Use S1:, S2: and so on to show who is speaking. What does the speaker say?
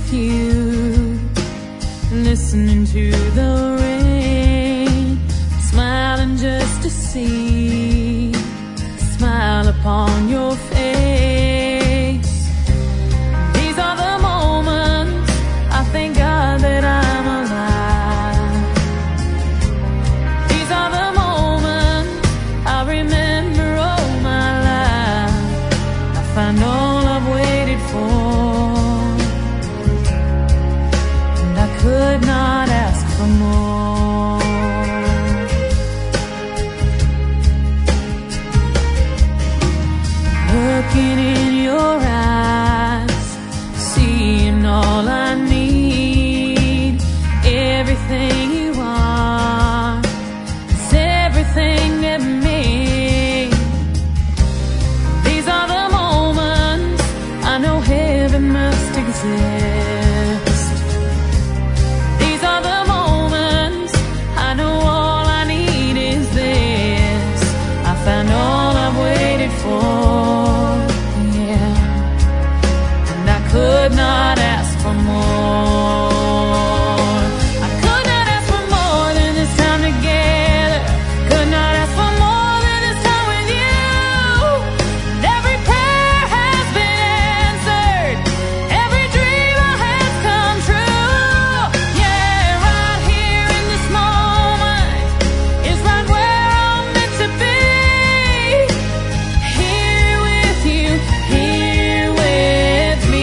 S1: with you, listening to the rain, smiling just to see a smile upon your face. These are the moments I thank God that I'm alive. These are the moments I remember all my life. I find all I've waited for, and I could not ask for more. Looking in your eyes, seeing all I need, everything you are is everything that me. These are the moments I know heaven must exist. These are the moments I know all I need is this. I found all I've waited for, could not ask for more. I could not ask for more than this time together. Could not ask for more than this time with you. And every prayer has been answered, every dream I had come true. Yeah, right here in this moment is right where I'm meant to be. Here with you, here with me.